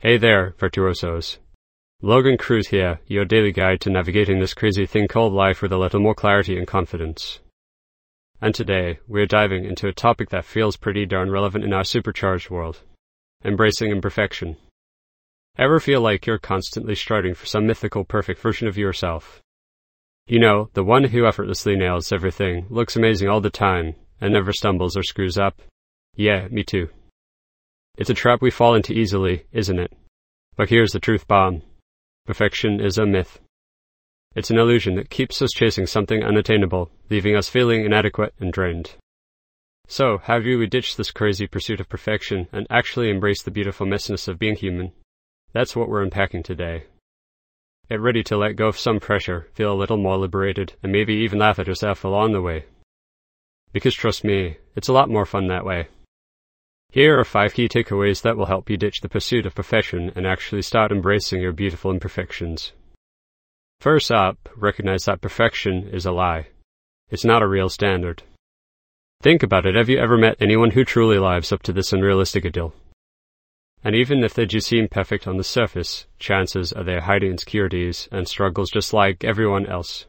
Hey there, virtuosos. Logan Cruz here, your daily guide to navigating this crazy thing called life with a little more clarity and confidence. And today, we're diving into a topic that feels pretty darn relevant in our supercharged world: embracing imperfection. Ever feel like you're constantly striving for some mythical perfect version of yourself? You know, the one who effortlessly nails everything, looks amazing all the time, and never stumbles or screws up? Yeah, me too. It's a trap we fall into easily, isn't it? But here's the truth bomb. Perfection is a myth. It's an illusion that keeps us chasing something unattainable, leaving us feeling inadequate and drained. So, how do we ditch this crazy pursuit of perfection and actually embrace the beautiful messiness of being human? That's what we're unpacking today. Get ready to let go of some pressure, feel a little more liberated, and maybe even laugh at yourself along the way. Because trust me, it's a lot more fun that way. Here are 5 key takeaways that will help you ditch the pursuit of perfection and actually start embracing your beautiful imperfections. First up, recognize that perfection is a lie. It's not a real standard. Think about it, have you ever met anyone who truly lives up to this unrealistic ideal? And even if they do seem perfect on the surface, chances are they're hiding insecurities and struggles just like everyone else.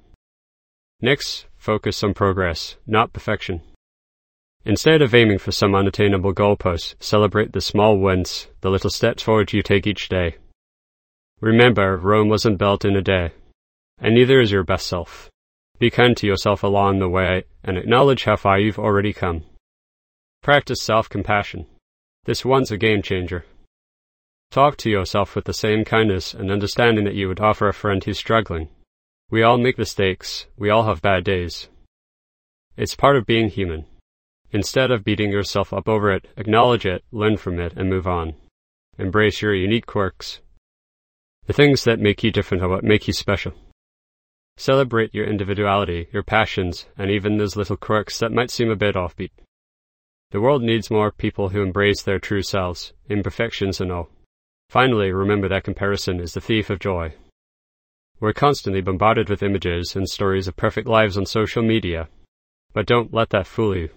Next, focus on progress, not perfection. Instead of aiming for some unattainable goalpost, celebrate the small wins, the little steps forward you take each day. Remember, Rome wasn't built in a day, and neither is your best self. Be kind to yourself along the way, and acknowledge how far you've already come. Practice self-compassion. This one's a game changer. Talk to yourself with the same kindness and understanding that you would offer a friend who's struggling. We all make mistakes, we all have bad days. It's part of being human. Instead of beating yourself up over it, acknowledge it, learn from it, and move on. Embrace your unique quirks. The things that make you different are what make you special. Celebrate your individuality, your passions, and even those little quirks that might seem a bit offbeat. The world needs more people who embrace their true selves, imperfections and all. Finally, remember that comparison is the thief of joy. We're constantly bombarded with images and stories of perfect lives on social media, but don't let that fool you.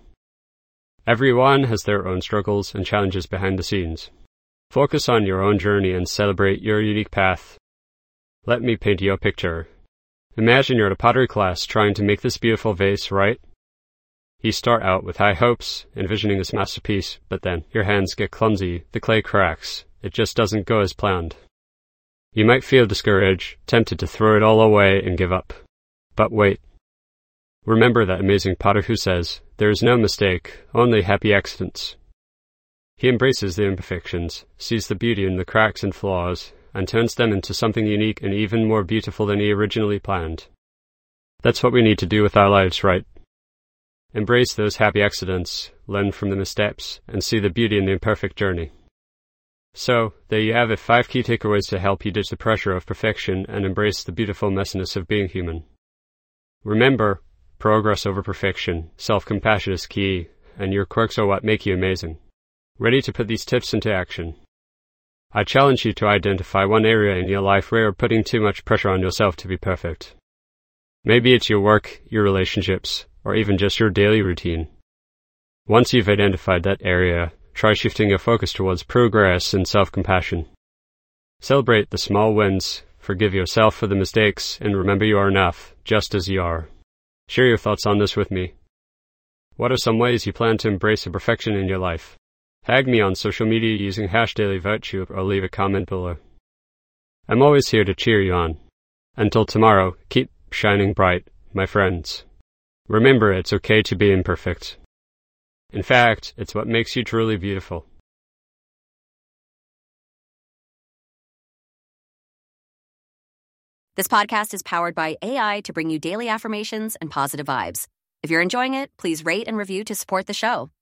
Everyone has their own struggles and challenges behind the scenes. Focus on your own journey and celebrate your unique path. Let me paint you a picture. Imagine you're at a pottery class trying to make this beautiful vase, right? You start out with high hopes, envisioning this masterpiece, but then your hands get clumsy, the clay cracks, it just doesn't go as planned. You might feel discouraged, tempted to throw it all away and give up. But wait. Remember that amazing potter who says, "There is no mistake, only happy accidents." He embraces the imperfections, sees the beauty in the cracks and flaws, and turns them into something unique and even more beautiful than he originally planned. That's what we need to do with our lives, right? Embrace those happy accidents, learn from the missteps, and see the beauty in the imperfect journey. So, there you have it, 5 key takeaways to help you ditch the pressure of perfection and embrace the beautiful messiness of being human. Remember, progress over perfection, self-compassion is key, and your quirks are what make you amazing. Ready to put these tips into action? I challenge you to identify one area in your life where you're putting too much pressure on yourself to be perfect. Maybe it's your work, your relationships, or even just your daily routine. Once you've identified that area, try shifting your focus towards progress and self-compassion. Celebrate the small wins, forgive yourself for the mistakes, and remember you are enough, just as you are. Share your thoughts on this with me. What are some ways you plan to embrace imperfection in your life? Tag me on social media using #dailyvirtue or leave a comment below. I'm always here to cheer you on. Until tomorrow, keep shining bright, my friends. Remember, it's okay to be imperfect. In fact, it's what makes you truly beautiful. This podcast is powered by AI to bring you daily affirmations and positive vibes. If you're enjoying it, please rate and review to support the show.